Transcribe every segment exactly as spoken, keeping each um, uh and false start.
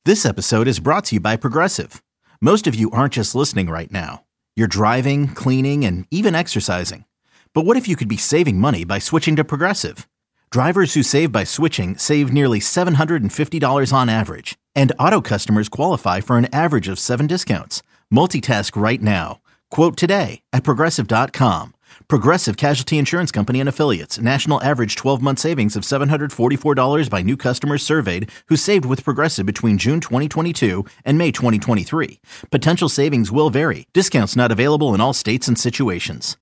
This episode is brought to you by Progressive. Most of you aren't just listening right now. You're driving, cleaning, and even exercising. But what if you could be saving money by switching to Progressive? Drivers who save by switching save nearly seven hundred fifty dollars on average. And auto customers qualify for an average of seven discounts. Multitask right now. Quote today at Progressive dot com. Progressive Casualty Insurance Company and Affiliates. National average twelve-month savings of seven hundred forty-four dollars by new customers surveyed who saved with Progressive between June twenty twenty-two and May twenty twenty-three. Potential savings will vary. Discounts not available in all states and situations.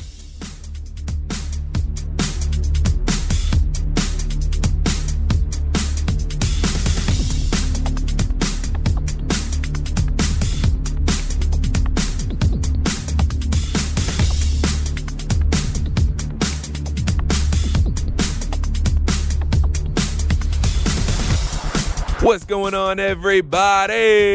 What's going on, everybody?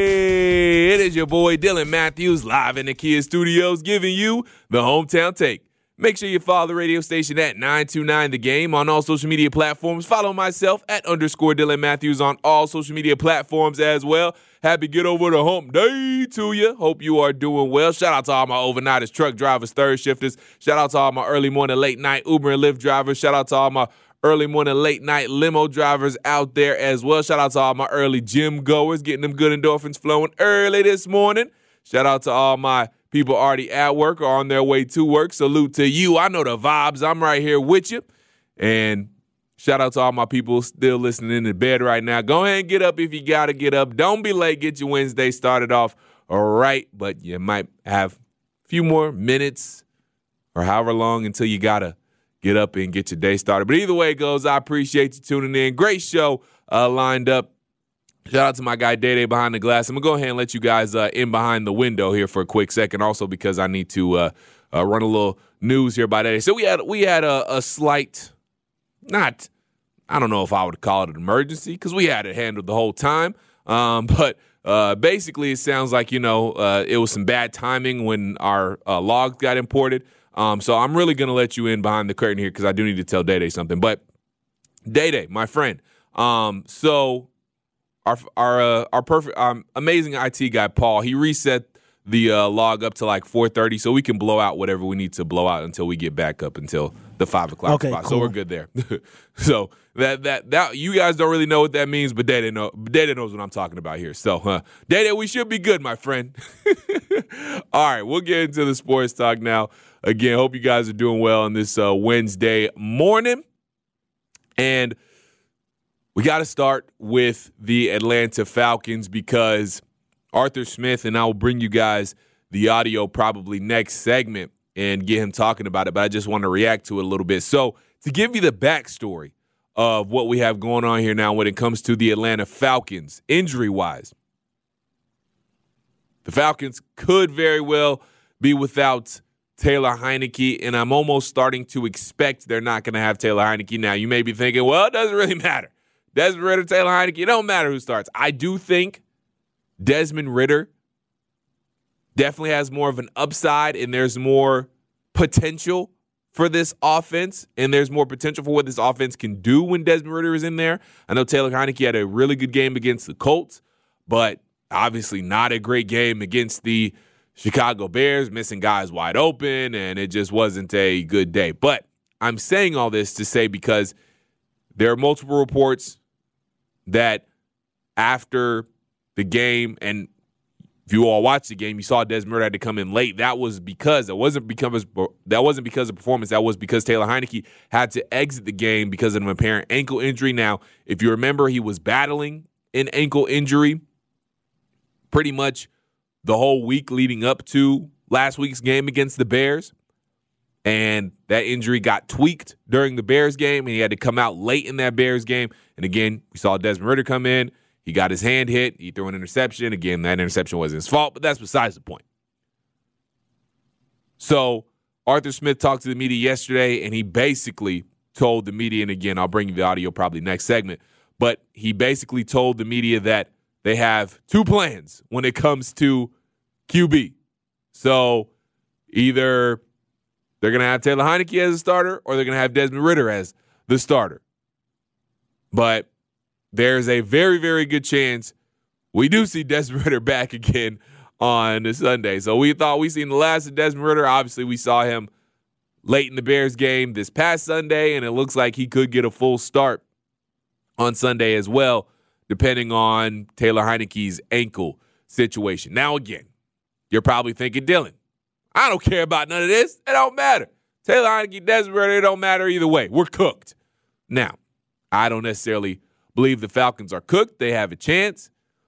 It is your boy Dylan Matthews live in the Kia Studios giving you the Hometown Take. Make sure you follow the radio station at nine two nine The Game on all social media platforms. Follow myself at underscore Dylan Matthews on all social media platforms as well. Happy get over the hump day to you. Hope you are doing well. Shout out to all my overnighters, truck drivers, third shifters. Shout out to all my early morning, late night Uber and Lyft drivers. Shout out to all my early morning, late night limo drivers out there as well. Shout out to all my early gym goers, getting them good endorphins flowing early this morning. Shout out to all my people already at work or on their way to work. Salute to you. I know the vibes. I'm right here with you. And shout out to all my people still listening in the bed right now. Go ahead and get up if you got to get up. Don't be late. Get your Wednesday started off all right. But you might have a few more minutes or however long until you got to get up and get your day started. But either way it goes, I appreciate you tuning in. Great show uh, lined up. Shout out to my guy Day Day behind the glass. I'm going to go ahead and let you guys uh, in behind the window here for a quick second, also because I need to uh, uh, run a little news here by Day Day. So we had we had a, a slight, not, I don't know if I would call it an emergency because we had it handled the whole time. Um, but uh, basically it sounds like, you know, uh, it was some bad timing when our uh, logs got imported. Um, so I'm really going to let you in behind the curtain here because I do need to tell Day Day something. But Day Day, my friend, um, so our our uh, our perfect, um, amazing I T guy, Paul, he reset the uh, log up to like four thirty so we can blow out whatever we need to blow out until we get back up until the five o'clock okay, spot. Cool. So we're good there. so that that that you guys don't really know what that means, but Day Day know Day Day knows what I'm talking about here. So uh, Day Day, we should be good, my friend. All right, we'll get into the sports talk now. Again, hope you guys are doing well on this uh, Wednesday morning. And we got to start with the Atlanta Falcons because Arthur Smith, and I will bring you guys the audio probably next segment and get him talking about it, but I just want to react to it a little bit. So to give you the backstory of what we have going on here now when it comes to the Atlanta Falcons, injury-wise, the Falcons could very well be without Taylor Heinicke, and I'm almost starting to expect they're not going to have Taylor Heinicke. Now, you may be thinking, well, it doesn't really matter. Desmond Ridder, Taylor Heinicke, it don't matter who starts. I do think Desmond Ridder definitely has more of an upside, and there's more potential for this offense, and there's more potential for what this offense can do when Desmond Ridder is in there. I know Taylor Heinicke had a really good game against the Colts, but obviously not a great game against the Chicago Bears, missing guys wide open, and it just wasn't a good day. But I'm saying all this to say because there are multiple reports that after the game, and if you all watched the game, you saw Desmond Ridder had to come in late. That was because it wasn't because that wasn't because of performance. That was because Taylor Heinicke had to exit the game because of an apparent ankle injury. Now, if you remember, he was battling an ankle injury pretty much the whole week leading up to last week's game against the Bears. And that injury got tweaked during the Bears game, and he had to come out late in that Bears game. And again, we saw Desmond Ridder come in. He got his hand hit. He threw an interception. Again, that interception wasn't his fault, but that's besides the point. So Arthur Smith talked to the media yesterday, and he basically told the media, and again, I'll bring you the audio probably next segment, but he basically told the media that they have two plans when it comes to Q B. So either they're going to have Taylor Heinicke as a starter or they're going to have Desmond Ridder as the starter. But there's a very, very good chance we do see Desmond Ridder back again on Sunday. So we thought we seen the last of Desmond Ridder. Obviously, we saw him late in the Bears game this past Sunday, and it looks like he could get a full start on Sunday as well, depending on Taylor Heineke's ankle situation. Now, again, you're probably thinking, Dylan, I don't care about none of this. It don't matter. Taylor Heineke, Desmond Ridder, it don't matter either way. We're cooked. Now, I don't necessarily believe the Falcons are cooked. They have a chance.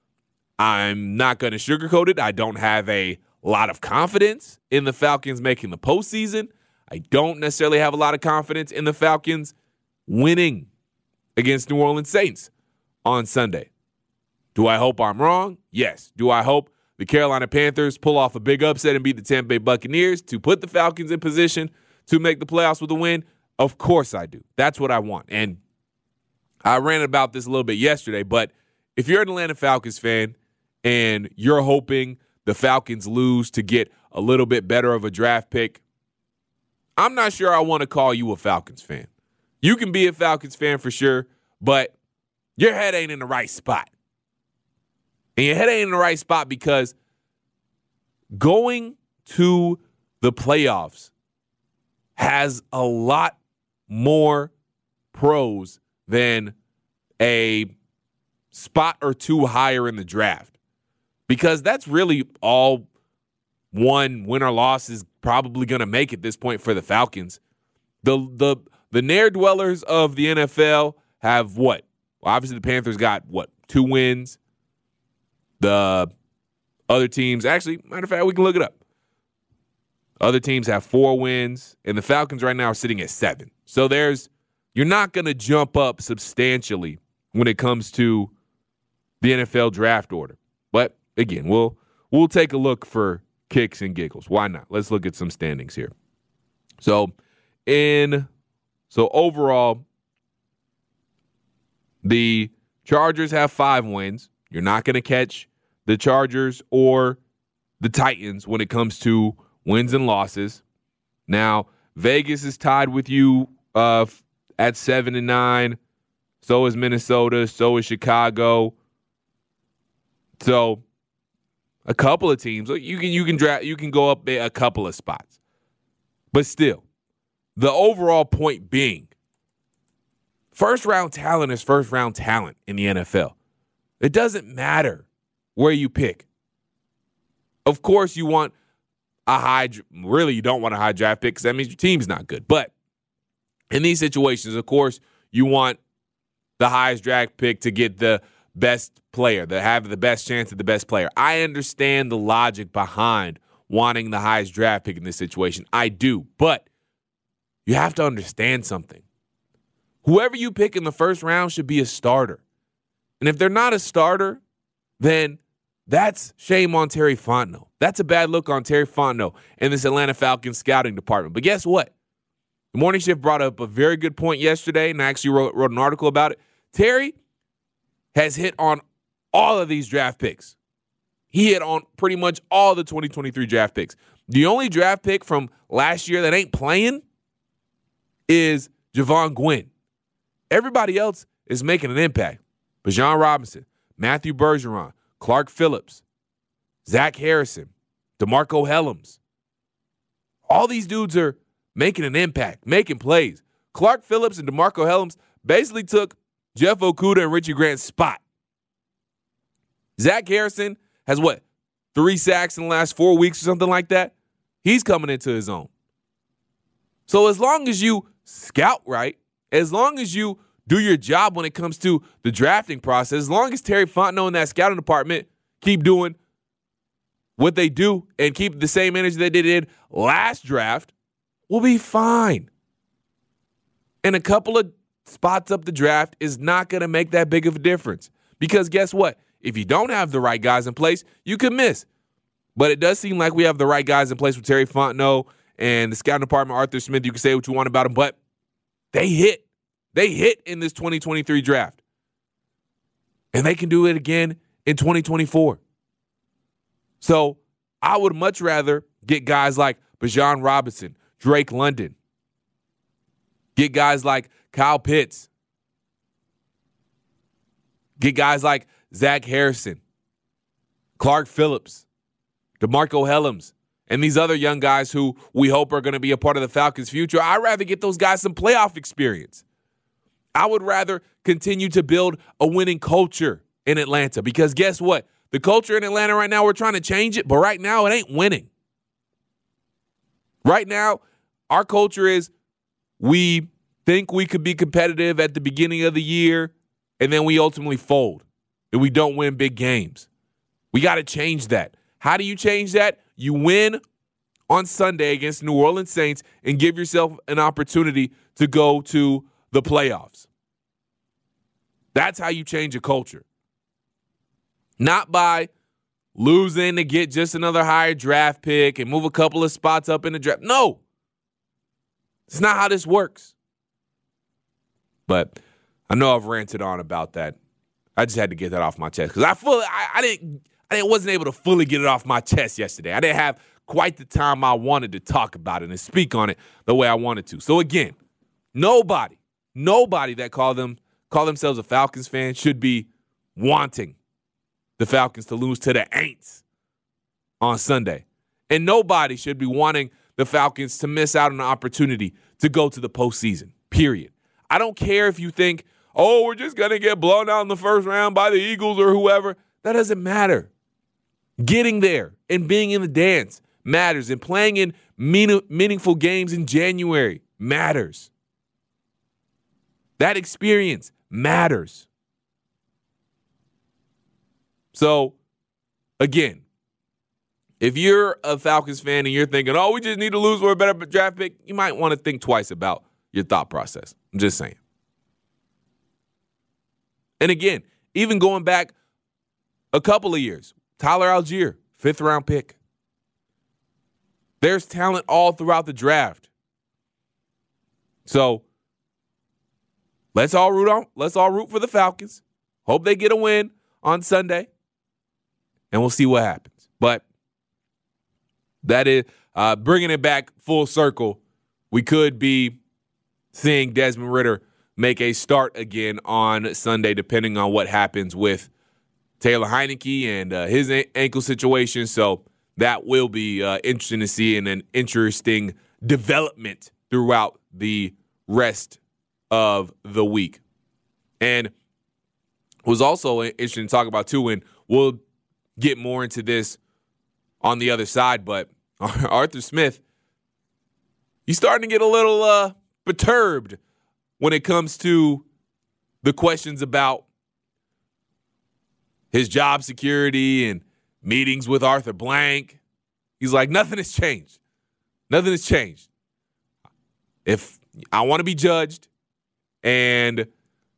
I'm not going to sugarcoat it. I don't have a lot of confidence in the Falcons making the postseason. I don't necessarily have a lot of confidence in the Falcons winning against New Orleans Saints on Sunday. Do I hope I'm wrong? Yes. Do I hope the Carolina Panthers pull off a big upset and beat the Tampa Bay Buccaneers to put the Falcons in position to make the playoffs with a win? Of course I do. That's what I want. And I ran about this a little bit yesterday, but if you're an Atlanta Falcons fan and you're hoping the Falcons lose to get a little bit better of a draft pick, I'm not sure I want to call you a Falcons fan. You can be a Falcons fan for sure, but your head ain't in the right spot. And your head ain't in the right spot because going to the playoffs has a lot more pros than a spot or two higher in the draft. Because that's really all one win or loss is probably going to make at this point for the Falcons. The the the ne'er-dwellers of the N F L have what? Well, obviously the Panthers got, what, two wins? The other teams, actually, matter of fact, we can look it up. Other teams have four wins, and the Falcons right now are sitting at seven. So there's, you're not going to jump up substantially when it comes to the N F L draft order. But again, we'll we'll take a look for kicks and giggles. Why not? Let's look at some standings here. So in so overall, the Chargers have five wins. You're not going to catch the Chargers or the Titans when it comes to wins and losses. Now, Vegas is tied with you uh, at seven and nine. So is Minnesota. So is Chicago. So a couple of teams you can you can draft you can go up a couple of spots, but still, the overall point being, first round talent is first round talent in the N F L. It doesn't matter where you pick. Of course, you want a high, really, you don't want a high draft pick because that means your team's not good. But in these situations, of course, you want the highest draft pick to get the best player, to have the best chance at the best player. I understand the logic behind wanting the highest draft pick in this situation. I do. But you have to understand something. Whoever you pick in the first round should be a starter. And if they're not a starter, then that's shame on Terry Fontenot. That's a bad look on Terry Fontenot and this Atlanta Falcons scouting department. But guess what? The Morning Shift brought up a very good point yesterday, and I actually wrote, wrote an article about it. Terry has hit on all of these draft picks. He hit on pretty much all the twenty twenty-three draft picks. The only draft pick from last year that ain't playing is Javon Gwynn. Everybody else is making an impact. Bijan Robinson, Matthew Bergeron, Clark Phillips, Zach Harrison, DeMarco Hellams. All these dudes are making an impact, making plays. Clark Phillips and DeMarco Hellams basically took Jeff Okudah and Richie Grant's spot. Zach Harrison has, what, three sacks in the last four weeks or something like that? He's coming into his own. So as long as you scout right, as long as you do your job when it comes to the drafting process, as long as Terry Fontenot and that scouting department keep doing what they do and keep the same energy that they did last draft, we'll be fine. And a couple of spots up the draft is not going to make that big of a difference. Because guess what? If you don't have the right guys in place, you can miss. But it does seem like we have the right guys in place with Terry Fontenot and the scouting department, Arthur Smith. You can say what you want about them, but they hit. They hit in this twenty twenty-three draft. And they can do it again in twenty twenty-four. So I would much rather get guys like Bijan Robinson, Drake London, get guys like Kyle Pitts, get guys like Zach Harrison, Clark Phillips, DeMarco Hellams, and these other young guys who we hope are going to be a part of the Falcons' future. I'd rather get those guys some playoff experience. I would rather continue to build a winning culture in Atlanta because guess what? The culture in Atlanta right now, we're trying to change it, but right now it ain't winning. Right now, our culture is we think we could be competitive at the beginning of the year, and then we ultimately fold, and we don't win big games. We got to change that. How do you change that? You win on Sunday against New Orleans Saints and give yourself an opportunity to go to the playoffs. That's how you change a culture. Not by losing to get just another higher draft pick and move a couple of spots up in the draft. No. It's not how this works. But I know I've ranted on about that. I just had to get that off my chest because I fully, I, I didn't, I wasn't able to fully get it off my chest yesterday. I didn't have quite the time I wanted to talk about it and speak on it the way I wanted to. So again, nobody, nobody that call them call themselves a Falcons fan should be wanting the Falcons to lose to the Aints on Sunday, and nobody should be wanting the Falcons to miss out on an opportunity to go to the postseason. Period. I don't care if you think, oh, we're just going to get blown out in the first round by the Eagles or whoever. That doesn't matter. Getting there and being in the dance matters, and playing in mean- meaningful games in January matters. That experience matters. So, again, if you're a Falcons fan and you're thinking, oh, we just need to lose for a better draft pick, you might want to think twice about your thought process. I'm just saying. And again, even going back a couple of years, Tyler Algier, fifth round pick. There's talent all throughout the draft. So let's all root on, let's all root for the Falcons. Hope they get a win on Sunday. And we'll see what happens. But that is uh, bringing it back full circle. We could be seeing Desmond Ridder make a start again on Sunday, depending on what happens with Taylor Heinicke and uh, his a- ankle situation. So that will be uh, interesting to see, and an interesting development throughout the rest of the week. And it was also interesting to talk about, too, and we'll get more into this on the other side, but Arthur Smith, he's starting to get a little uh, perturbed when it comes to the questions about his job security and meetings with Arthur Blank. He's like, nothing has changed. Nothing has changed. If I want to be judged and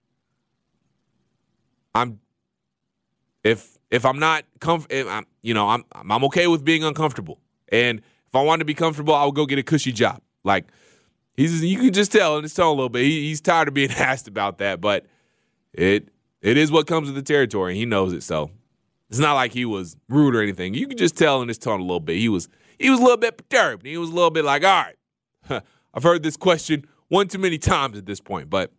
I'm if if I'm not comfortable, you know, I'm I'm okay with being uncomfortable. And if I want to be comfortable, I'll go get a cushy job. Like, he's you can just tell in his tone a little bit. He, he's tired of being asked about that, but it it is what comes with the territory, and he knows it. So it's not like he was rude or anything. You can just tell in his tone a little bit. He was he was a little bit perturbed. He was a little bit like, all right, I've heard this question one too many times at this point. But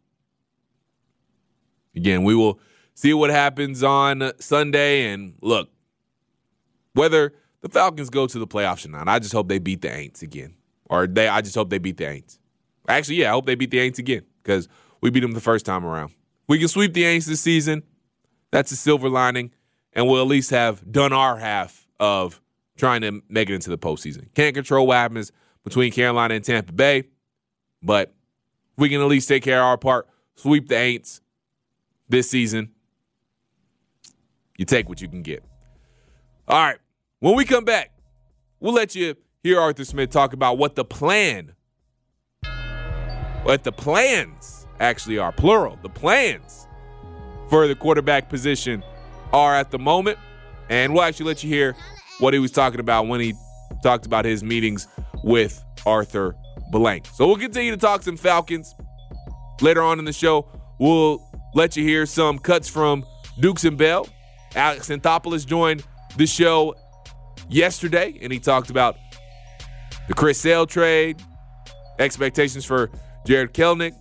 again, we will see what happens on Sunday. And look, whether the Falcons go to the playoffs or not, I just hope they beat the Aints again. Or they, I just hope they beat the Aints. Actually, yeah, I hope they beat the Aints again because we beat them the first time around. We can sweep the Aints this season. That's a silver lining. And we'll at least have done our half of trying to make it into the postseason. Can't control what happens between Carolina and Tampa Bay, but we can at least take care of our part, sweep the Aints this season. You take what you can get. All right. When we come back, we'll let you hear Arthur Smith talk about what the plan, what the plans actually are, plural, the plans for the quarterback position are at the moment. And we'll actually let you hear what he was talking about when he talked about his meetings with Arthur Blank. So we'll continue to talk some Falcons later on in the show. We'll let you hear some cuts from Dukes and Bell. Alex Anthopoulos joined the show yesterday, and he talked about the Chris Sale trade, expectations for Jared Kelnick,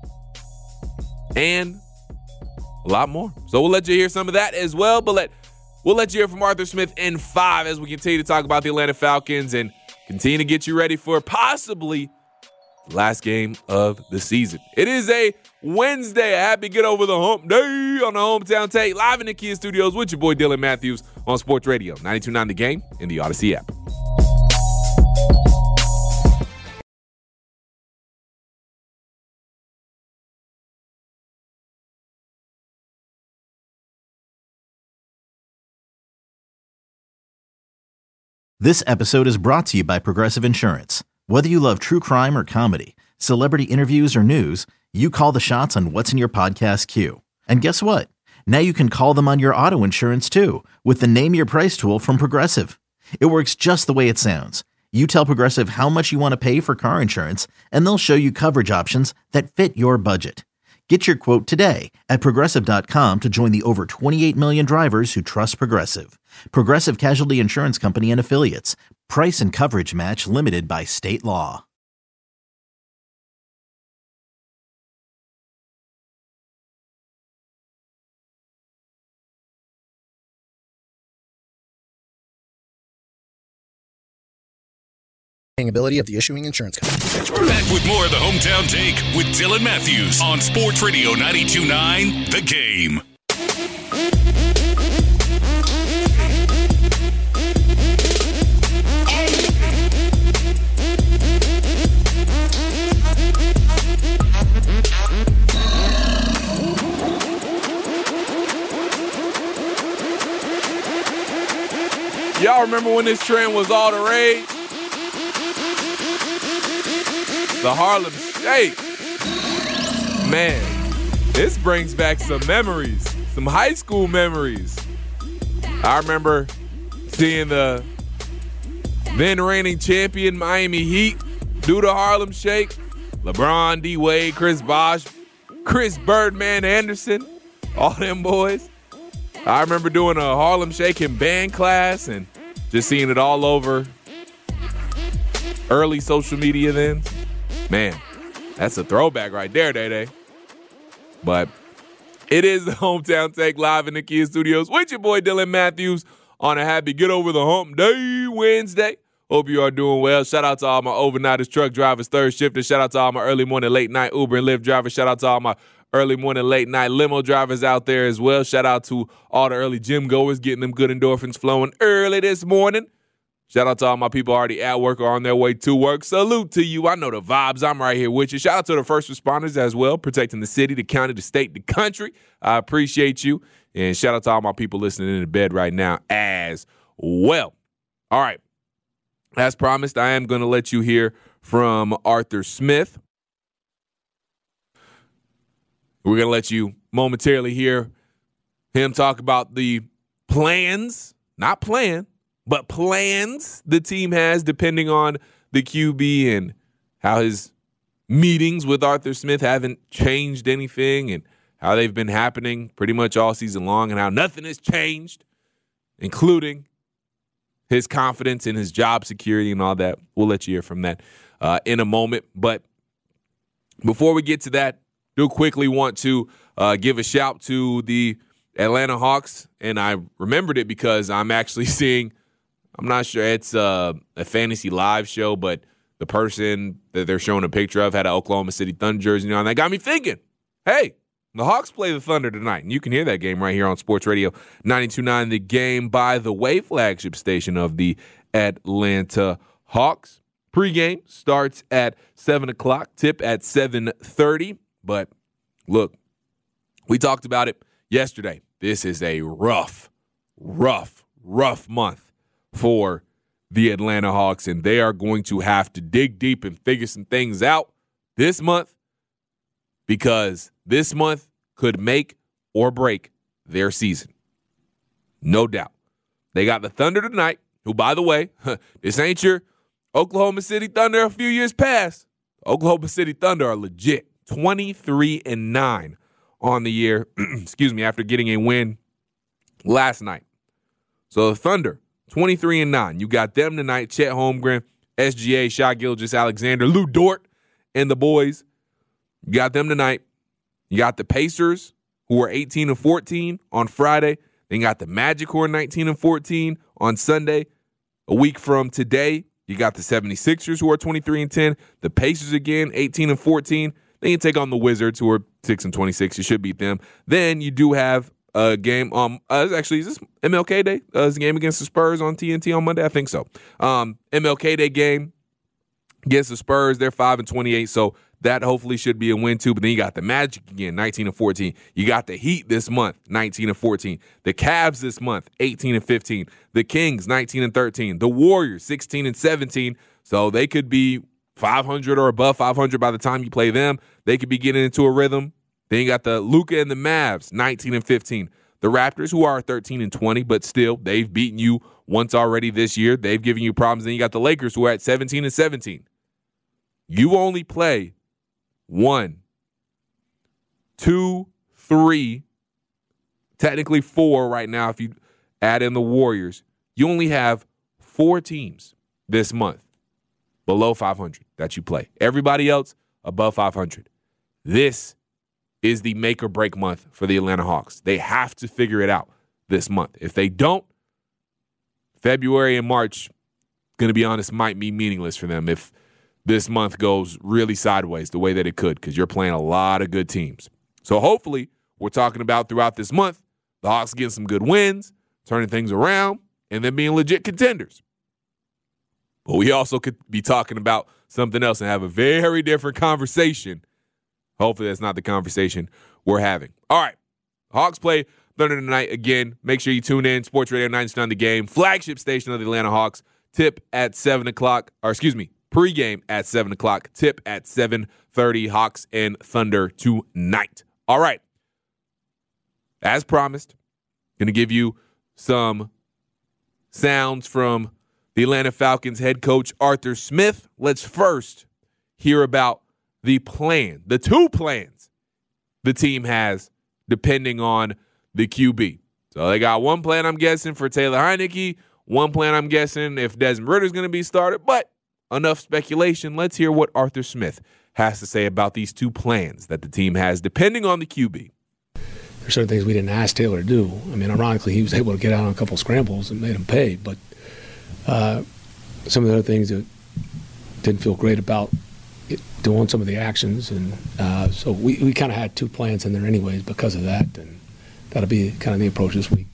and a lot more. So we'll let you hear some of that as well. But let We'll let you hear from Arthur Smith in five as we continue to talk about the Atlanta Falcons and continue to get you ready for possibly the last game of the season. It is a Wednesday. A happy get over the hump day on the Hometown Take, live in the Kia Studios with your boy Dylan Matthews on Sports Radio ninety-two point nine The Game in the Odyssey app. This episode is brought to you by Progressive Insurance. Whether you love true crime or comedy, celebrity interviews or news, you call the shots on what's in your podcast queue. And guess what? Now you can call them on your auto insurance too with the Name Your Price tool from Progressive. It works just the way it sounds. You tell Progressive how much you want to pay for car insurance, and they'll show you coverage options that fit your budget. Get your quote today at Progressive dot com to join the over twenty-eight million drivers who trust Progressive. Progressive Casualty Insurance Company and Affiliates. Price and coverage match limited by state law. Ability of the issuing insurance company. We're back with more of the Hometown Take with Dylan Matthews on Sports Radio ninety-two point nine The Game. Y'all remember when this trend was all the rage? The Harlem Shake. Man, this brings back some memories, some high school memories. I remember seeing the then reigning champion Miami Heat do the Harlem Shake. LeBron, D. Wade, Chris Bosh, Chris Birdman Anderson, all them boys. I remember doing a Harlem Shake in band class and just seeing it all over early social media then. Man, that's a throwback right there, Day-Day. But it is the Hometown Take live in the Kia Studios with your boy Dylan Matthews on a happy Get Over the Hump Day Wednesday. Hope you are doing well. Shout out to all my overnighters, truck drivers, third shifters. Shout out to all my early morning, late night Uber and Lyft drivers. Shout out to all my early morning, late night limo drivers out there as well. Shout out to all the early gym goers getting them good endorphins flowing early this morning. Shout out to all my people already at work or on their way to work. Salute to you. I know the vibes. I'm right here with you. Shout out to the first responders as well, protecting the city, the county, the state, the country. I appreciate you. And shout out to all my people listening in the bed right now as well. All right. As promised, I am going to let you hear from Arthur Smith. We're going to let you momentarily hear him talk about the plans, not plan, but plans the team has depending on the Q B and how his meetings with Arthur Smith haven't changed anything and how they've been happening pretty much all season long and how nothing has changed, including his confidence in his job security and all that. We'll let you hear from that uh, in a moment. But before we get to that, do quickly want to uh, give a shout to the Atlanta Hawks. And I remembered it because I'm actually seeing, I'm not sure it's a, a fantasy live show, but the person that they're showing a picture of had an Oklahoma City Thunder jersey on. That got me thinking, hey, the Hawks play the Thunder tonight. And you can hear that game right here on Sports Radio ninety-two point nine The Game, by the way, flagship station of the Atlanta Hawks. Pre-game starts at seven o'clock, tip at seven thirty. But look, we talked about it yesterday. This is a rough, rough, rough month for the Atlanta Hawks, and they are going to have to dig deep and figure some things out this month, because this month could make or break their season. No doubt. They got the Thunder tonight, who, by the way, this ain't your Oklahoma City Thunder a few years past. Oklahoma City Thunder are legit. twenty-three and nine on the year, excuse me, after getting a win last night. So the Thunder, twenty-three and nine. You got them tonight, Chet Holmgren, S G A, Shai Gilgeous-Alexander, Lou Dort, and the boys. You got them tonight. You got the Pacers, who were eighteen and fourteen on Friday. Then you got the Magic, who are nineteen and fourteen on Sunday. A week from today, you got the seventy-sixers, who are twenty-three and ten. The Pacers again, eighteen and fourteen. Then you take on the Wizards, who are six and twenty-six. You should beat them. Then you do have a game. Um, uh, actually, is this M L K Day? Uh, is the game against the Spurs on T N T on Monday? I think so. Um, M L K Day game against the Spurs. They're five and twenty-eight, so that hopefully should be a win too. But then you got the Magic again, nineteen and fourteen. You got the Heat this month, nineteen and fourteen. The Cavs this month, eighteen and fifteen. The Kings, nineteen and thirteen. The Warriors, sixteen and seventeen. So they could be five hundred or above five hundred by the time you play them. They could be getting into a rhythm. Then you got the Luka and the Mavs, nineteen and fifteen. The Raptors, who are thirteen and twenty, but still, they've beaten you once already this year. They've given you problems. Then you got the Lakers, who are at seventeen and seventeen. You only play one, two, three, technically four right now if you add in the Warriors. You only have four teams this month below five hundred that you play. Everybody else above five hundred. This is the make or break month for the Atlanta Hawks. They have to figure it out this month. If they don't, February and March, going to be honest, might be meaningless for them if this month goes really sideways the way that it could, because you're playing a lot of good teams. So hopefully we're talking about throughout this month, the Hawks getting some good wins, turning things around, and then being legit contenders. But we also could be talking about something else and have a very different conversation. Hopefully that's not the conversation we're having. All right, Hawks play Thunder tonight again. Make sure you tune in. Sports Radio ninety-nine The Game, flagship station of the Atlanta Hawks. Tip at seven o'clock, or excuse me, pregame at seven o'clock. Tip at seven thirty, Hawks and Thunder tonight. All right, as promised, going to give you some sounds from the Atlanta Falcons head coach Arthur Smith. Let's first hear about the plan, the two plans the team has depending on the Q B. So they got one plan, I'm guessing, for Taylor Heinicke, one plan, I'm guessing, if Desmond Ridder's going to be started. But enough speculation. Let's hear what Arthur Smith has to say about these two plans that the team has depending on the Q B. There's certain things we didn't ask Taylor to do. I mean, ironically, he was able to get out on a couple of scrambles and made him pay. But uh, some of the other things that didn't feel great about it, doing some of the actions. And uh, so we, we kind of had two plans in there anyways because of that. And that'll be kind of the approach this week.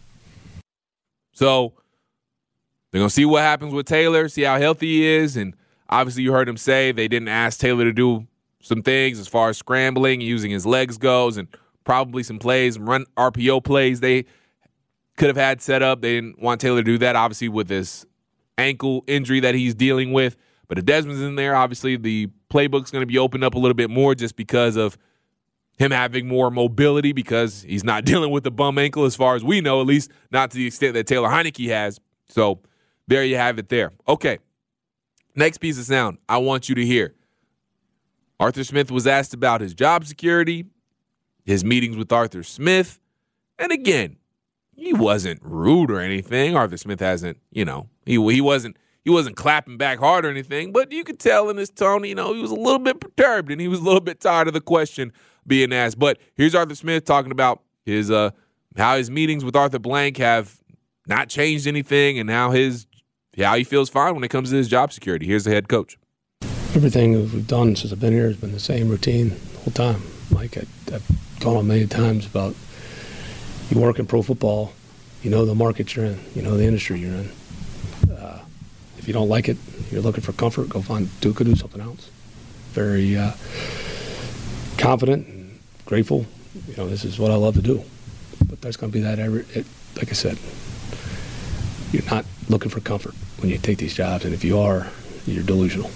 So they're going to see what happens with Taylor, see how healthy he is. And obviously you heard him say they didn't ask Taylor to do some things as far as scrambling and using his legs goes, and probably some plays, run R P O plays they could have had set up. They didn't want Taylor to do that, obviously, with this ankle injury that he's dealing with. But if Desmond's in there, obviously the playbook's going to be opened up a little bit more just because of him having more mobility, because he's not dealing with the bum ankle as far as we know, at least not to the extent that Taylor Heinicke has. So there you have it there. Okay, next piece of sound I want you to hear. Arthur Smith was asked about his job security, his meetings with Arthur Smith. And again, he wasn't rude or anything. Arthur Smith hasn't, you know, he he wasn't he wasn't clapping back hard or anything, but you could tell in his tone, you know, he was a little bit perturbed and he was a little bit tired of the question being asked. But here's Arthur Smith talking about his uh how his meetings with Arthur Blank have not changed anything and how his how he feels fine when it comes to his job security. Here's the head coach. Everything that we've done since I've been here has been the same routine the whole time. Like I, I've gone on many times about you work in pro football, you know the market you're in, you know the industry you're in. Uh, if you don't like it, you're looking for comfort, go find, do, go do something else. Very uh, confident and grateful. You know, this is what I love to do. But there's going to be that every, it, like I said, you're not looking for comfort when you take these jobs, and if you are, you're delusional.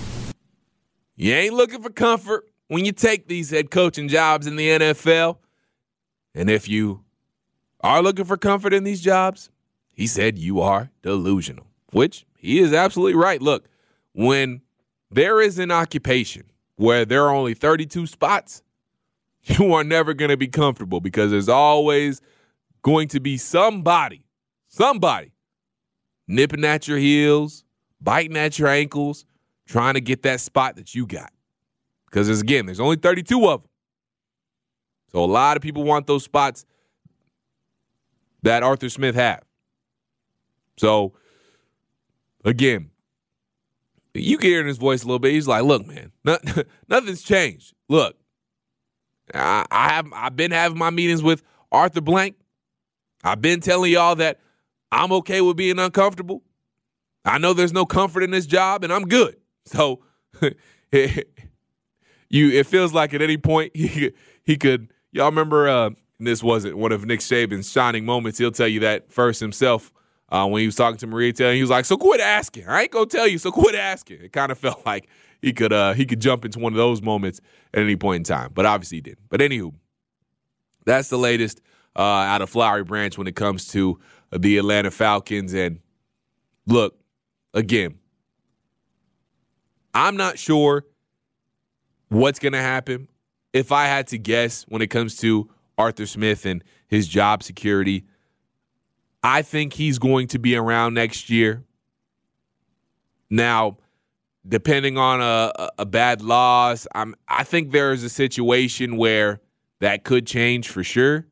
You ain't looking for comfort when you take these head coaching jobs in the N F L. And if you are looking for comfort in these jobs, he said you are delusional, which he is absolutely right. Look, when there is an occupation where there are only thirty-two spots, you are never going to be comfortable because there's always going to be somebody, somebody nipping at your heels, biting at your ankles, trying to get that spot that you got. Because, there's, again, there's only thirty-two of them. So a lot of people want those spots that Arthur Smith have. So, again, you can hear in his voice a little bit. He's like, look, man, not, nothing's changed. Look, I, I have, I've been having my meetings with Arthur Blank. I've been telling y'all that I'm okay with being uncomfortable. I know there's no comfort in this job, and I'm good. So it, you, it feels like at any point he, he could – y'all remember uh, this wasn't one of Nick Saban's shining moments. He'll tell you that first himself uh, when he was talking to Maria Taylor. He was like, so quit asking. I ain't going to tell you, so quit asking. It kind of felt like he could uh, he could jump into one of those moments at any point in time, but obviously he didn't. But anywho, that's the latest uh, out of Flowery Branch when it comes to the Atlanta Falcons. And look, again, I'm not sure what's going to happen. If I had to guess when it comes to Arthur Smith and his job security, I think he's going to be around next year. Now, depending on a, a bad loss, I'm, I think there is a situation where that could change for sure.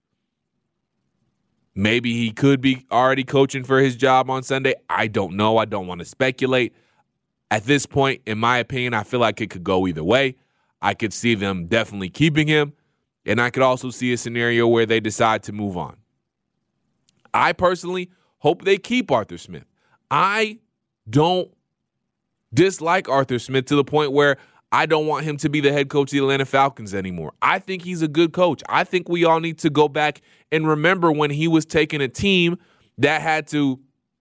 Maybe he could be already coaching for his job on Sunday. I don't know. I don't want to speculate. At this point, in my opinion, I feel like it could go either way. I could see them definitely keeping him, and I could also see a scenario where they decide to move on. I personally hope they keep Arthur Smith. I don't dislike Arthur Smith to the point where I don't want him to be the head coach of the Atlanta Falcons anymore. I think he's a good coach. I think we all need to go back and remember when he was taking a team that had to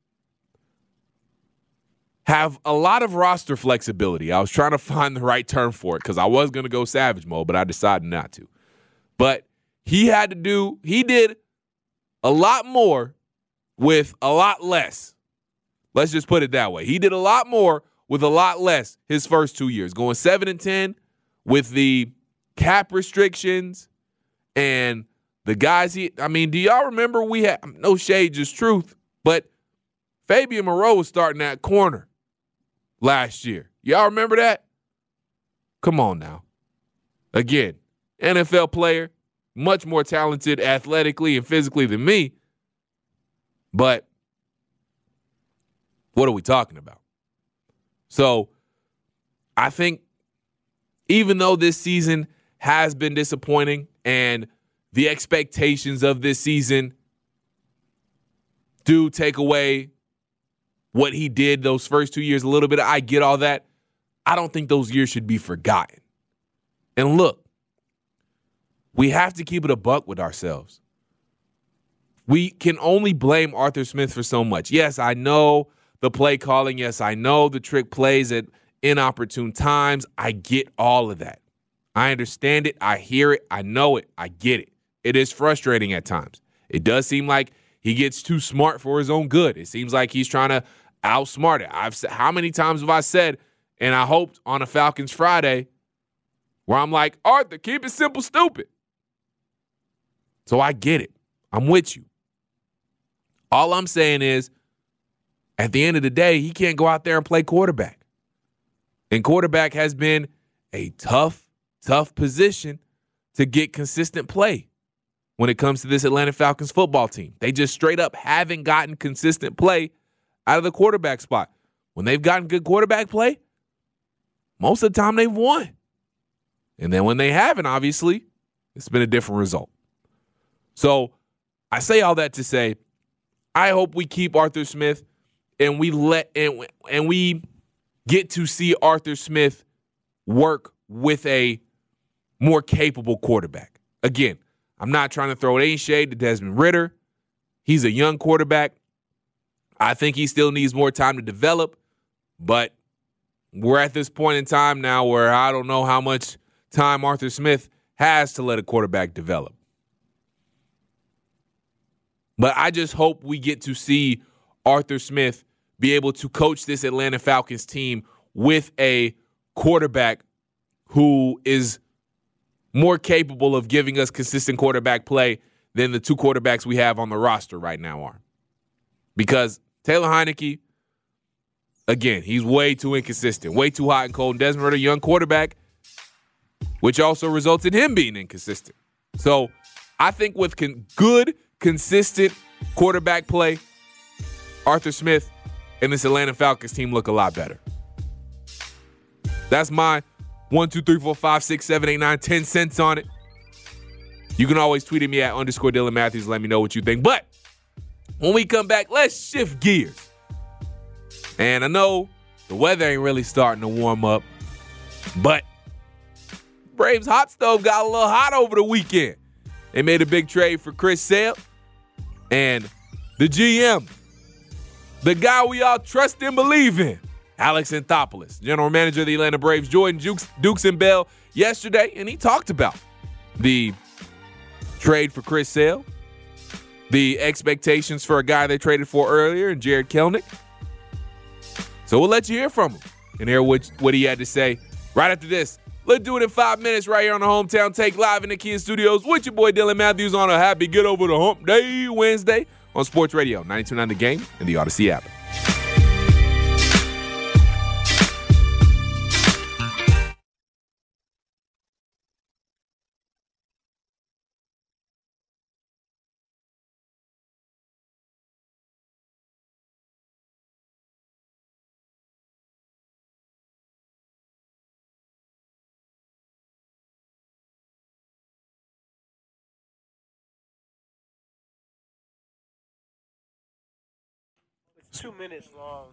have a lot of roster flexibility. I was trying to find the right term for it because I was going to go savage mode, but I decided not to. But he had to do, he did a lot more with a lot less. Let's just put it that way. He did a lot more with a lot less his first two years, going seven and ten with the cap restrictions and the guys he, I mean, do y'all remember we had, no shade, just truth, but Fabian Moreau was starting that corner last year. Y'all remember that? Come on now. Again, N F L player, much more talented athletically and physically than me, but what are we talking about? So I think even though this season has been disappointing and the expectations of this season do take away what he did those first two years a little bit, I get all that. I don't think those years should be forgotten. And look, we have to keep it a buck with ourselves. We can only blame Arthur Smith for so much. Yes, I know the play calling. Yes, I know the trick plays at inopportune times. I get all of that. I understand it. I hear it. I know it. I get it. It is frustrating at times. It does seem like he gets too smart for his own good. It seems like he's trying to outsmart it. I've said, how many times have I said, and I hoped on a Falcons Friday, where I'm like, Arthur, keep it simple, stupid. So I get it. I'm with you. All I'm saying is, at the end of the day, he can't go out there and play quarterback. And quarterback has been a tough, tough position to get consistent play when it comes to this Atlanta Falcons football team. They just straight up haven't gotten consistent play out of the quarterback spot. When they've gotten good quarterback play, most of the time they've won. And then when they haven't, obviously, it's been a different result. So I say all that to say, I hope we keep Arthur Smith and we let and, and we get to see Arthur Smith work with a more capable quarterback. Again, I'm not trying to throw any shade to Desmond Ridder. He's a young quarterback. I think he still needs more time to develop, but we're at this point in time now where I don't know how much time Arthur Smith has to let a quarterback develop. But I just hope we get to see Arthur Smith be able to coach this Atlanta Falcons team with a quarterback who is more capable of giving us consistent quarterback play than the two quarterbacks we have on the roster right now are. Because Taylor Heinicke, again, he's way too inconsistent, way too hot and cold. And Desmond Ridder, young quarterback, which also results in him being inconsistent. So I think with con- good, consistent quarterback play, Arthur Smith and this Atlanta Falcons team look a lot better. That's my one, two, three, four, five, six, seven, eight, nine, ten cents on it. You can always tweet at me at underscore Dylan Matthews. Let me know what you think. But when we come back, let's shift gears. And I know the weather ain't really starting to warm up, but Braves hot stove got a little hot over the weekend. They made a big trade for Chris Sale, and the G M, the guy we all trust and believe in, Alex Anthopoulos, general manager of the Atlanta Braves, joined Dukes, Dukes and Bell yesterday, and he talked about the trade for Chris Sale, the expectations for a guy they traded for earlier, and Jared Kelnick. So we'll let you hear from him and hear what, what he had to say right after this. Let's do it in five minutes right here on the Hometown Take, live in the Kia Studios with your boy Dylan Matthews on a happy Get Over the Hump Day Wednesday on Sports Radio ninety-two point nine The Game and the Odyssey app. Two minutes long.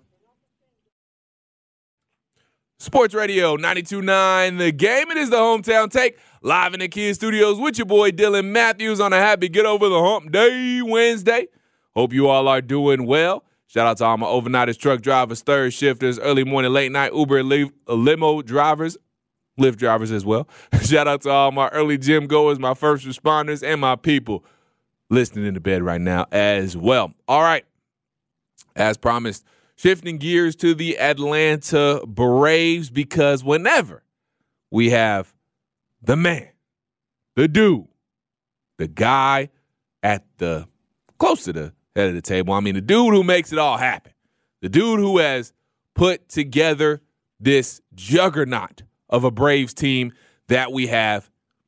Sports Radio ninety-two point nine The Game. It is the Hometown Take, live in the Kia Studios with your boy Dylan Matthews on a happy Get Over the Hump Day Wednesday. Hope you all are doing well. Shout out to all my overnighters, truck drivers, third shifters, early morning, late night Uber and li- limo drivers, Lyft drivers as well. Shout out to all my early gym goers, my first responders, and my people listening in the bed right now as well. All right. As promised, shifting gears to the Atlanta Braves, because whenever we have the man, the dude, the guy at the close to the head of the table, I mean the dude who makes it all happen, the dude who has put together this juggernaut of a Braves team that we have,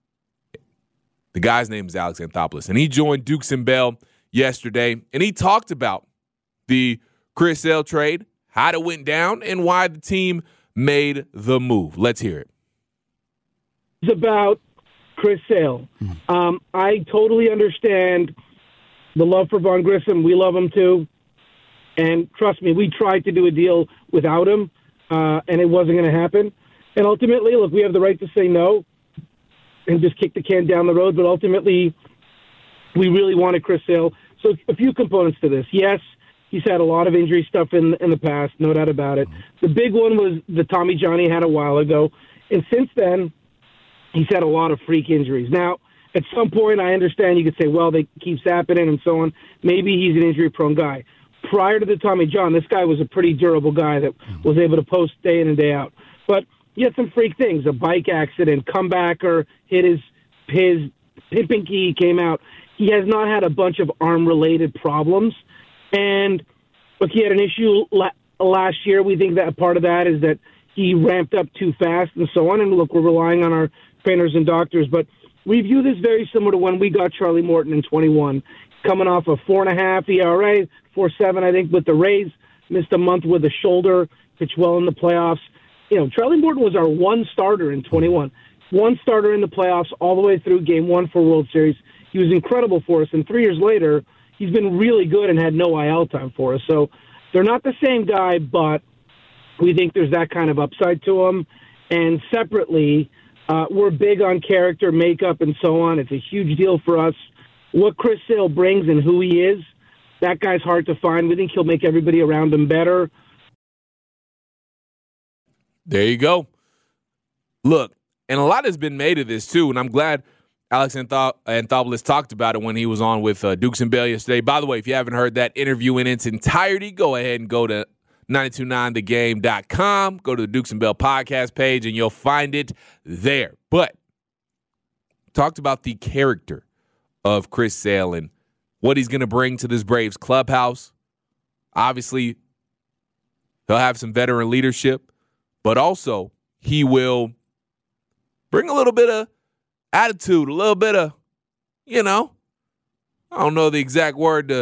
the guy's name is Alex Anthopoulos, and he joined Dukes and Bell yesterday, and he talked about the Chris Sale trade, how it went down, and why the team made the move. Let's hear it. It's about Chris Sale. Um, I totally understand the love for Vaughn Grissom. We love him too. And trust me, we tried to do a deal without him, uh, and it wasn't going to happen. And ultimately, look, we have the right to say no and just kick the can down the road. But ultimately, we really wanted Chris Sale. So a few components to this. Yes, he's had a lot of injury stuff in in the past, no doubt about it. The big one was the Tommy John he had a while ago. And since then, he's had a lot of freak injuries. Now, at some point, I understand you could say, well, they keeps happening and so on. Maybe he's an injury-prone guy. Prior to the Tommy John, this guy was a pretty durable guy that was able to post day in and day out. But he had some freak things, a bike accident, comebacker, hit his, his pinky came out. He has not had a bunch of arm-related problems. And, look, he had an issue la- last year. We think that part of that is that he ramped up too fast and so on. And, look, we're relying on our trainers and doctors. But we view this very similar to when we got Charlie Morton in twenty-one, coming off a four and a half E R A, four seven, I think, with the Rays. Missed a month with a shoulder, pitched well in the playoffs. You know, Charlie Morton was our one starter in twenty-one. One starter in the playoffs all the way through game one for World Series. He was incredible for us. And three years later, he's been really good and had no I L time for us. So they're not the same guy, but we think there's that kind of upside to him. And separately, uh, we're big on character, makeup, and so on. It's a huge deal for us. What Chris Sale brings and who he is, that guy's hard to find. We think he'll make everybody around him better. There you go. Look, and a lot has been made of this, too, and I'm glad Alex Anthop- Anthopoulos talked about it when he was on with uh, Dukes and Bell yesterday. By the way, if you haven't heard that interview in its entirety, go ahead and go to nine two nine the game dot com. Go to the Dukes and Bell podcast page, and you'll find it there. But talked about the character of Chris Sale and what he's going to bring to this Braves clubhouse. Obviously, he'll have some veteran leadership, but also he will bring a little bit of attitude, a little bit of, you know, I don't know the exact word to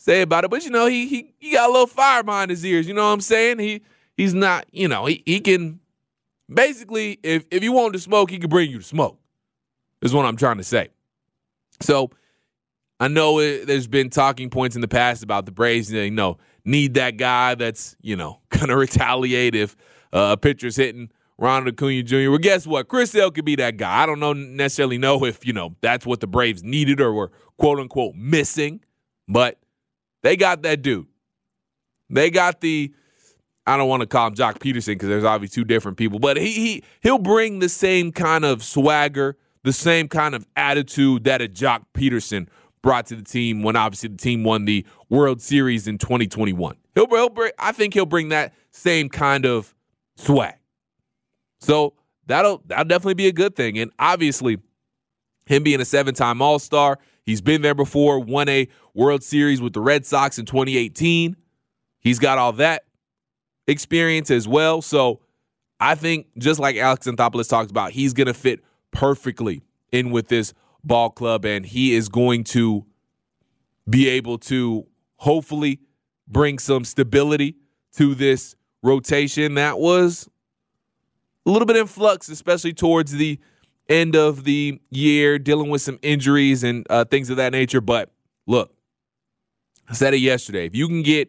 say about it. But, you know, he he he got a little fire behind his ears. You know what I'm saying? He He's not, you know, he, he can basically, if, if you want to smoke, he can bring you to smoke, is what I'm trying to say. So I know it, there's been talking points in the past about the Braves, you know, need that guy that's, you know, going to retaliate if uh, a pitcher's hitting Ronald Acuna Junior Well, guess what? Chris Sale could be that guy. I don't know necessarily know if, you know, that's what the Braves needed or were quote-unquote missing, but they got that dude. They got the, I don't want to call him Jock Peterson because there's obviously two different people, but he, he, he'll bring the same kind of swagger, the same kind of attitude that a Jock Peterson brought to the team when obviously the team won the World Series in twenty twenty-one. He'll, he'll bring, I think he'll bring that same kind of swag. So that'll that'll definitely be a good thing. And obviously, him being a seven-time All-Star, he's been there before, won a World Series with the Red Sox in twenty eighteen. He's got all that experience as well. So I think just like Alex Anthopoulos talked about, he's going to fit perfectly in with this ball club, and he is going to be able to hopefully bring some stability to this rotation that was a little bit in flux, especially towards the end of the year, dealing with some injuries and uh, things of that nature. But look, I said it yesterday. If you can get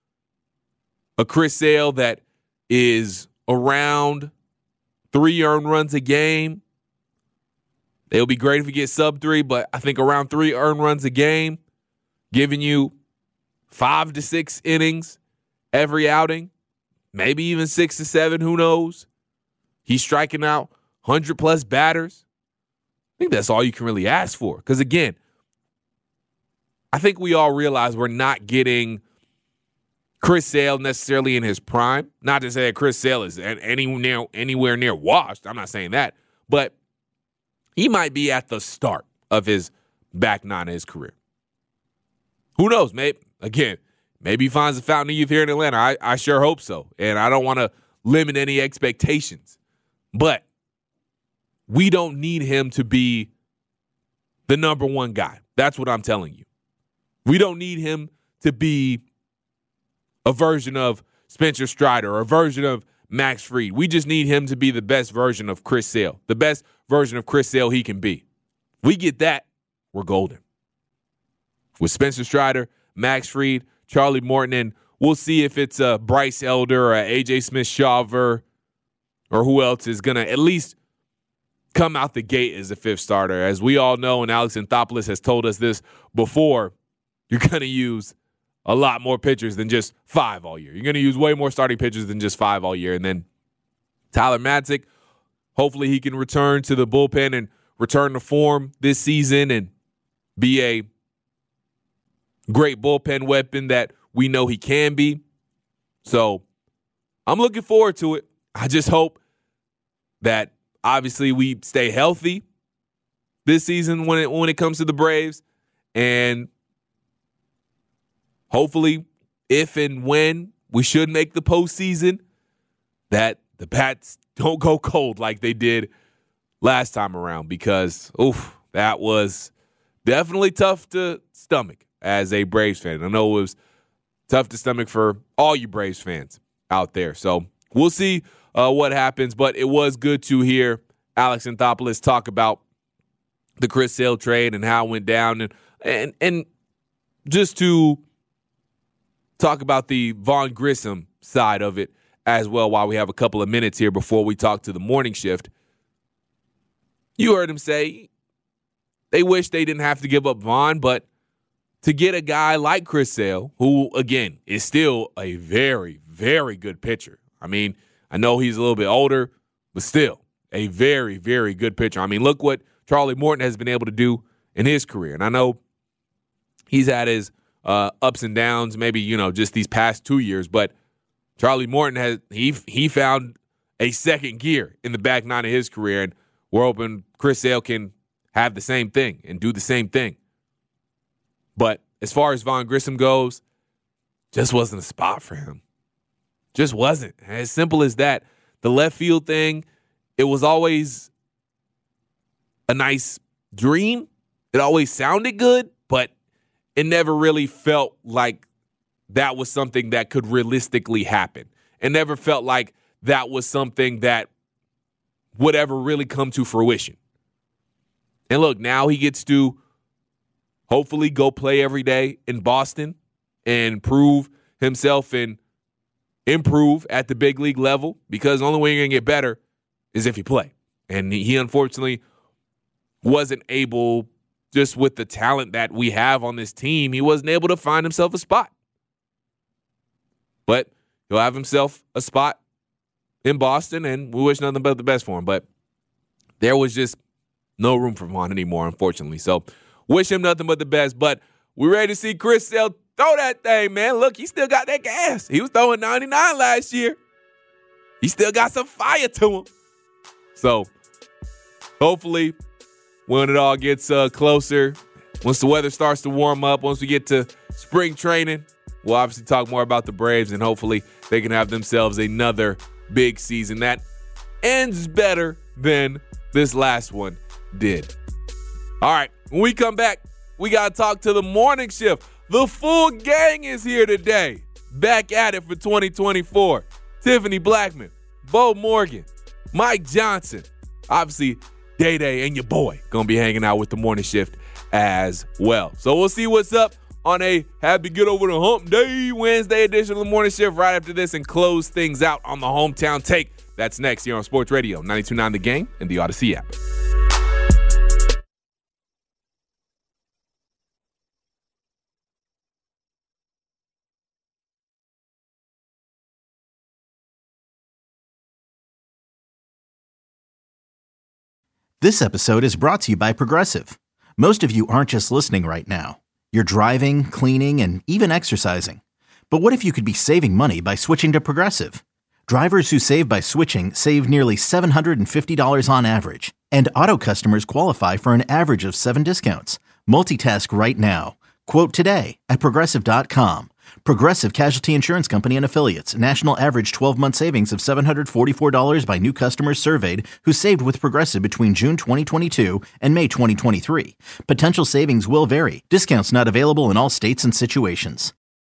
a Chris Sale that is around three earned runs a game, it would be great if you get sub three, but I think around three earned runs a game, giving you five to six innings every outing, maybe even six to seven, who knows? He's striking out one hundred plus batters. I think that's all you can really ask for. Because, again, I think we all realize we're not getting Chris Sale necessarily in his prime. Not to say that Chris Sale is anywhere near, anywhere near washed. I'm not saying that. But he might be at the start of his back nine of his career. Who knows? Maybe, again, maybe he finds a fountain of youth here in Atlanta. I, I sure hope so. And I don't want to limit any expectations. But we don't need him to be the number one guy. That's what I'm telling you. We don't need him to be a version of Spencer Strider or a version of Max Fried. We just need him to be the best version of Chris Sale, the best version of Chris Sale he can be. If we get that, we're golden. With Spencer Strider, Max Fried, Charlie Morton, and we'll see if it's a Bryce Elder or a A J Smith-Shawver or who else is going to at least come out the gate as a fifth starter. As we all know, and Alex Anthopoulos has told us this before, you're going to use a lot more pitchers than just five all year. You're going to use way more starting pitchers than just five all year. And then Tyler Matzik, hopefully he can return to the bullpen and return to form this season and be a great bullpen weapon that we know he can be. So I'm looking forward to it. I just hope that obviously we stay healthy this season when it when it comes to the Braves, and hopefully if and when we should make the postseason, that the bats don't go cold like they did last time around, because oof, that was definitely tough to stomach as a Braves fan. I know it was tough to stomach for all you Braves fans out there. So we'll see uh, what happens, but it was good to hear Alex Anthopoulos talk about the Chris Sale trade and how it went down, and and and just to talk about the Vaughn Grissom side of it as well while we have a couple of minutes here before we talk to the morning shift. You heard him say they wish they didn't have to give up Vaughn, but to get a guy like Chris Sale, who, again, is still a very, very good pitcher. I mean, I know he's a little bit older, but still a very, very good pitcher. I mean, look what Charlie Morton has been able to do in his career. And I know he's had his uh, ups and downs, maybe, you know, just these past two years, but Charlie Morton has he he found a second gear in the back nine of his career, and we're hoping Chris Sale can have the same thing and do the same thing. But as far as Vaughn Grissom goes, just wasn't a spot for him. Just wasn't. As simple as that. The left field thing, it was always a nice dream. It always sounded good, but it never really felt like that was something that could realistically happen. It never felt like that was something that would ever really come to fruition. And look, now he gets to hopefully go play every day in Boston and prove himself and improve at the big league level, because the only way you're going to get better is if you play. And he unfortunately wasn't able, just with the talent that we have on this team, he wasn't able to find himself a spot. But he'll have himself a spot in Boston, and we wish nothing but the best for him. But there was just no room for Vaughn anymore, unfortunately. So wish him nothing but the best. But we're ready to see Chris Sale throw that thing, man. Look, he still got that gas. He was throwing ninety-nine last year. He still got some fire to him. So hopefully when it all gets uh, closer, once the weather starts to warm up, once we get to spring training, we'll obviously talk more about the Braves, and hopefully they can have themselves another big season that ends better than this last one did. All right, when we come back, we got to talk to the morning shift. The full gang is here today. Back at it for twenty twenty-four. Tiffany Blackman, Bo Morgan, Mike Johnson, obviously Day Day and your boy going to be hanging out with the morning shift as well. So we'll see what's up on a happy get over the hump day Wednesday edition of the morning shift right after this, and close things out on the hometown take. That's next here on Sports Radio ninety-two point nine The Game and the Odyssey app. This episode is brought to you by Progressive. Most of you aren't just listening right now. You're driving, cleaning, and even exercising. But what if you could be saving money by switching to Progressive? Drivers who save by switching save nearly seven hundred fifty dollars on average. And auto customers qualify for an average of seven discounts. Multitask right now. Quote today at Progressive dot com. Progressive Casualty Insurance Company and Affiliates. National average twelve-month savings of seven hundred forty-four dollars by new customers surveyed who saved with Progressive between June twenty twenty-two and May twenty twenty-three. Potential savings will vary. Discounts not available in all states and situations.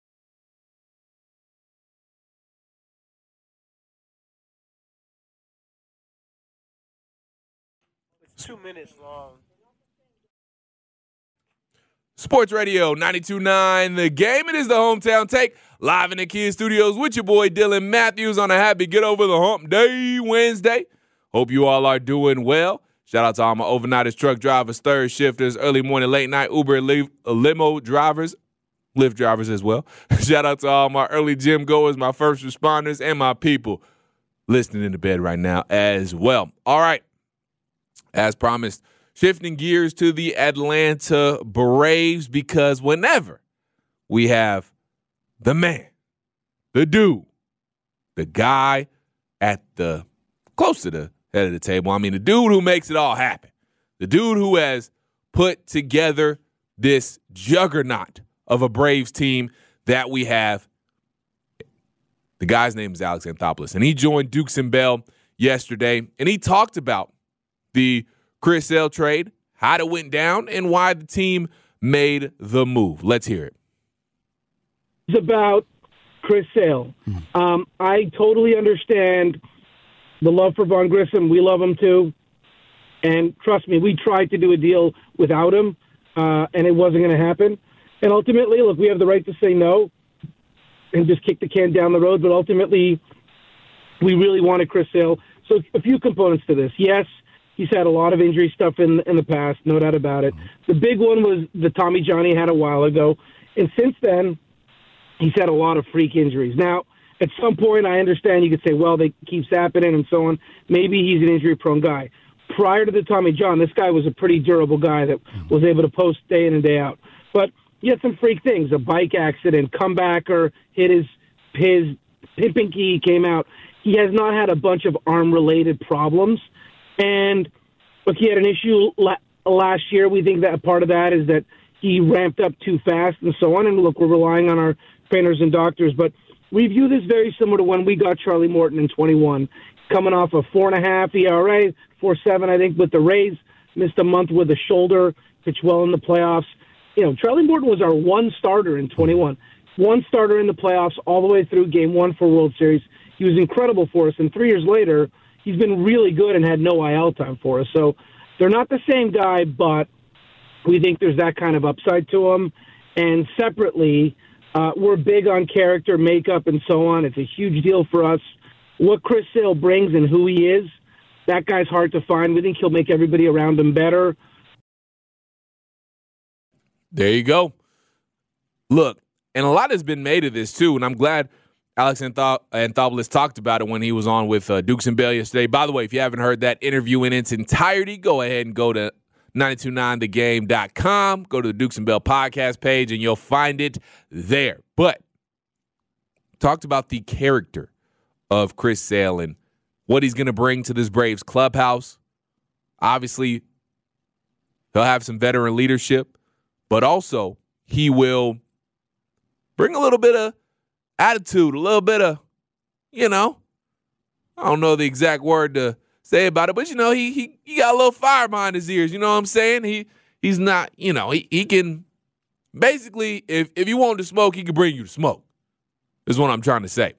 It's two minutes long. Sports Radio ninety-two point nine The Game. It is the hometown take, live in the Kia Studios with your boy Dylan Matthews on a happy get over the hump day Wednesday. Hope you all are doing well. Shout out to all my overnighters, truck drivers, third shifters, early morning, late night Uber li- limo drivers, Lyft drivers as well. Shout out to all my early gym goers, my first responders, and my people listening in the bed right now as well. All right, as promised, shifting gears to the Atlanta Braves, because whenever we have the man, the dude, the guy at the close to the head of the table, I mean the dude who makes it all happen, the dude who has put together this juggernaut of a Braves team that we have, the guy's name is Alex Anthopoulos, and he joined Dukes and Bell yesterday, and he talked about the Chris Sale trade, how it went down, and why the team made the move. Let's hear it. It's about Chris Sale. Um, I totally understand the love for Vaughn Grissom. We love him too. And trust me, we tried to do a deal without him, uh, and it wasn't going to happen. And ultimately, look, we have the right to say no and just kick the can down the road. But ultimately, we really wanted Chris Sale. So a few components to this. Yes, he's had a lot of injury stuff in in the past, no doubt about it. The big one was the Tommy John he had a while ago. And since then, he's had a lot of freak injuries. Now, at some point, I understand you could say, well, they keeps happening and so on. Maybe he's an injury-prone guy. Prior to the Tommy John, this guy was a pretty durable guy that was able to post day in and day out. But he had some freak things, a bike accident, comebacker, hit his, his pinky came out. He has not had a bunch of arm-related problems. And look, he had an issue la- last year. We think that a part of that is that he ramped up too fast and so on. And look, we're relying on our trainers and doctors. But we view this very similar to when we got Charlie Morton in twenty-one, coming off a four and a half E R A, four seven, I think, with the Rays. Missed a month with a shoulder, pitched well in the playoffs. you know, Charlie Morton was our one starter in twenty-one. One starter in the playoffs all the way through game one for World Series. He was incredible for us. And three years later, he's been really good and had no I L time for us. So they're not the same guy, but we think there's that kind of upside to him. And separately, uh, we're big on character, makeup, and so on. It's a huge deal for us. What Chris Sale brings and who he is, that guy's hard to find. We think he'll make everybody around him better. There you go. Look, and a lot has been made of this, too, and I'm glad Alex Anthopoulos talked about it when he was on with uh, Dukes and Bell yesterday. By the way, if you haven't heard that interview in its entirety, go ahead and go to nine two nine the game dot com, go to the Dukes and Bell podcast page, and you'll find it there. But talked about the character of Chris Sale and what he's going to bring to this Braves clubhouse. Obviously, he'll have some veteran leadership, but also he will bring a little bit of attitude, a little bit of, you know, I don't know the exact word to say about it, but, you know, he he, he got a little fire behind his ears. You know what I'm saying? He He's not, you know, he, he can basically, if, if you want to smoke, he can bring you to smoke, is what I'm trying to say.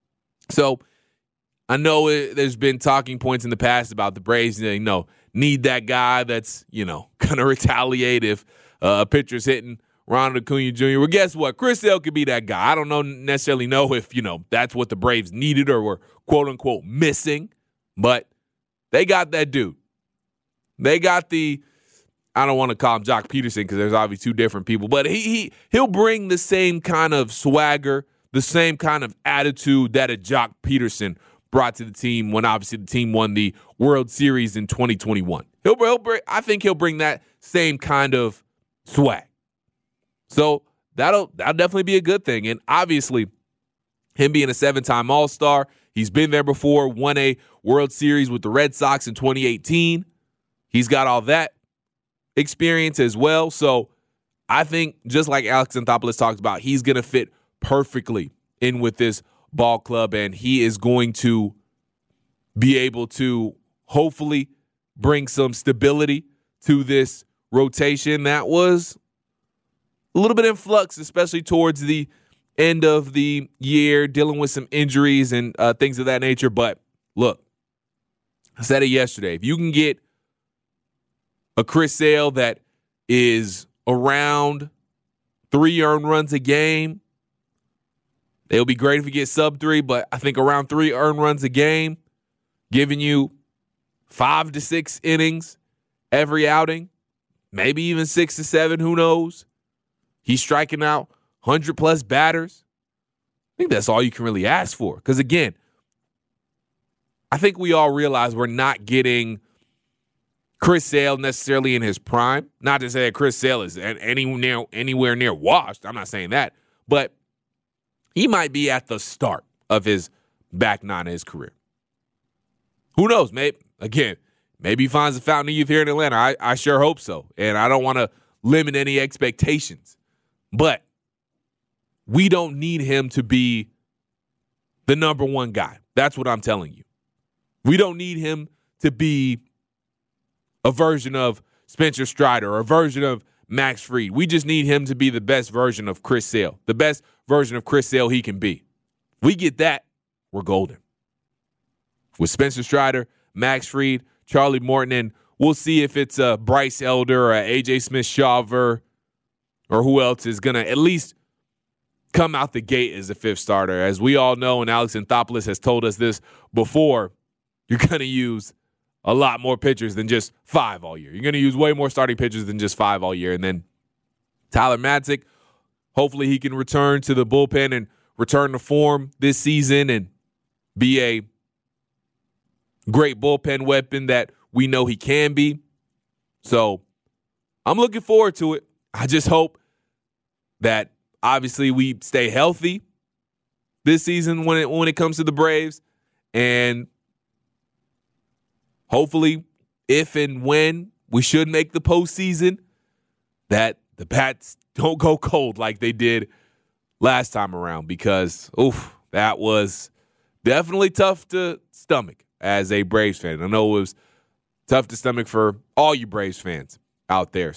So I know it, there's been talking points in the past about the Braves, you know, need that guy that's, you know, going to retaliate if uh, a pitcher's hitting Ronald Acuna Junior Well, guess what? Chris Sale could be that guy. I don't know necessarily know if, you know, that's what the Braves needed or were quote-unquote missing, but they got that dude. They got the, I don't want to call him Jock Peterson because there's obviously two different people, but he, he, he'll bring the same kind of swagger, the same kind of attitude that a Jock Peterson brought to the team when obviously the team won the World Series in twenty twenty-one. He'll, he'll bring, I think he'll bring that same kind of swag. So that'll that'll definitely be a good thing. And obviously, him being a seven-time All-Star, he's been there before, won a World Series with the Red Sox in twenty eighteen. He's got all that experience as well. So I think, just like Alex Anthopoulos talked about, he's going to fit perfectly in with this ball club, and he is going to be able to hopefully bring some stability to this rotation that was a little bit in flux, especially towards the end of the year, dealing with some injuries and uh, things of that nature. But look, I said it yesterday. If you can get a Chris Sale that is around three earned runs a game, it would be great if you get sub three, but I think around three earned runs a game, giving you five to six innings every outing, maybe even six to seven, who knows? He's striking out one hundred plus batters. I think that's all you can really ask for. Because, again, I think we all realize we're not getting Chris Sale necessarily in his prime. Not to say that Chris Sale is anywhere near, anywhere near washed. I'm not saying that. But he might be at the start of his back nine of his career. Who knows? Maybe, again, maybe he finds a fountain of youth here in Atlanta. I, I sure hope so. And I don't want to limit any expectations. But we don't need him to be the number one guy. That's what I'm telling you. We don't need him to be a version of Spencer Strider or a version of Max Fried. We just need him to be the best version of Chris Sale, the best version of Chris Sale he can be. If we get that, we're golden. With Spencer Strider, Max Fried, Charlie Morton, and we'll see if it's a Bryce Elder or a A J Smith-Shawver or who else is going to at least come out the gate as a fifth starter. As we all know, and Alex Anthopoulos has told us this before, you're going to use a lot more pitchers than just five all year. You're going to use way more starting pitchers than just five all year. And then Tyler Matzik, hopefully he can return to the bullpen and return to form this season and be a great bullpen weapon that we know he can be. So I'm looking forward to it. I just hope that obviously we stay healthy this season when it when it comes to the Braves, and hopefully if and when we should make the postseason, that the bats don't go cold like they did last time around, because oof, that was definitely tough to stomach as a Braves fan. I know it was tough to stomach for all you Braves fans out there. So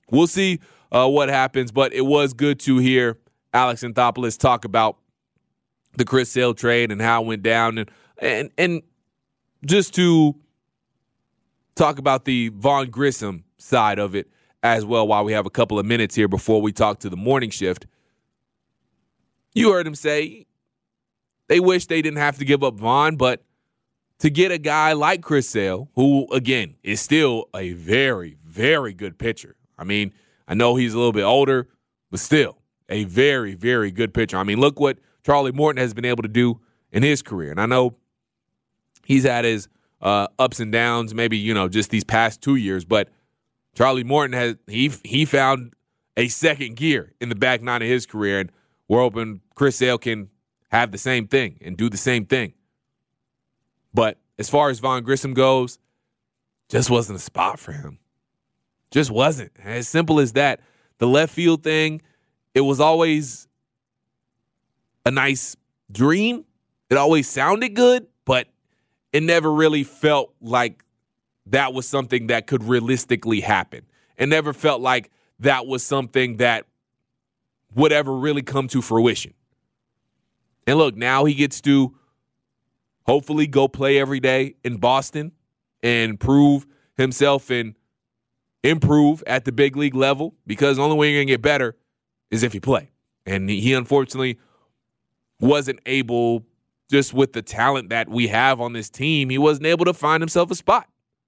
we'll see uh, what happens, but it was good to hear Alex Anthopoulos talk about the Chris Sale trade and how it went down, and and and just to talk about the Vaughn Grissom side of it as well while we have a couple of minutes here before we talk to the morning shift. You heard him say they wish they didn't have to give up Vaughn, but to get a guy like Chris Sale, who, again, is still a very, very good pitcher. I mean, I know he's a little bit older, but still a very, very good pitcher. I mean, look what Charlie Morton has been able to do in his career. And I know he's had his uh, ups and downs, maybe, you know, just these past two years, but Charlie Morton has he he found a second gear in the back nine of his career, and we're hoping Chris Sale can have the same thing and do the same thing. But as far as Vaughn Grissom goes, just wasn't a spot for him. Just wasn't. As simple as that. The left field thing, it was always a nice dream. It always sounded good, but it never really felt like that was something that could realistically happen. It never felt like that was something that would ever really come to fruition. And look, now he gets to hopefully go play every day in Boston and prove himself and improve at the big league level, because the only way you're going to get better is if you play. And he unfortunately wasn't able, just with the talent that we have on this team, he wasn't able to find himself a spot.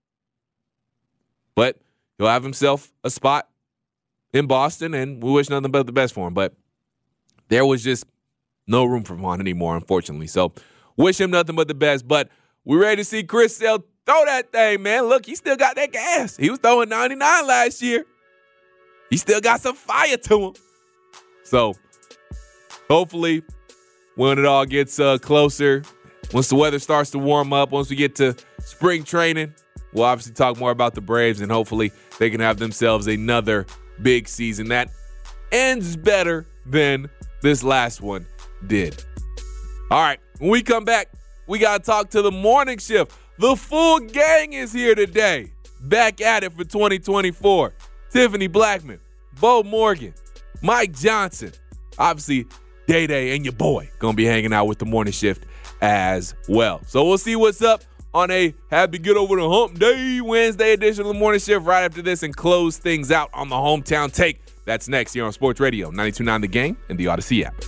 But he'll have himself a spot in Boston, and we wish nothing but the best for him. But there was just no room for Vaughn anymore, unfortunately. So wish him nothing but the best. But we're ready to see Chris Sale throw that thing, man. Look, he still got that gas. He was throwing ninety-nine last year. He still got some fire to him. So hopefully when it all gets uh, closer, once the weather starts to warm up, once we get to spring training, we'll obviously talk more about the Braves, and hopefully they can have themselves another big season that ends better than this last one did. All right, when we come back, we got to talk to the morning shift. The full gang is here today. Back at it for twenty twenty-four. Tiffany Blackman, Bo Morgan, Mike Johnson, obviously Day Day and your boy going to be hanging out with the morning shift as well. So we'll see what's up on a happy get over the hump day Wednesday edition of the morning shift right after this, and close things out on the hometown take. That's next here on Sports Radio ninety-two point nine The Game and the Odyssey app.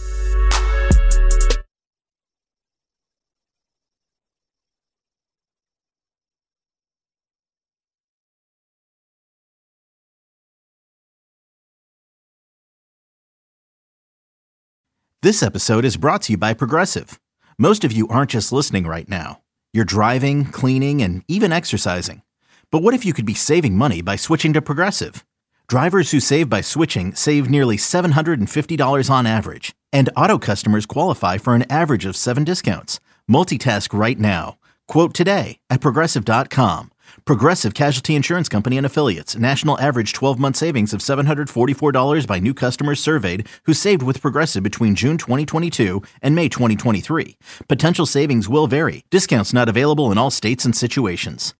This episode is brought to you by Progressive. Most of you aren't just listening right now. You're driving, cleaning, and even exercising. But what if you could be saving money by switching to Progressive? Drivers who save by switching save nearly seven hundred fifty dollars on average. And auto customers qualify for an average of seven discounts. Multitask right now. Quote today at Progressive dot com. Progressive Casualty Insurance Company and Affiliates. National average twelve-month savings of seven hundred forty-four dollars by new customers surveyed who saved with Progressive between June twenty twenty-two and May twenty twenty-three. Potential savings will vary. Discounts not available in all states and situations.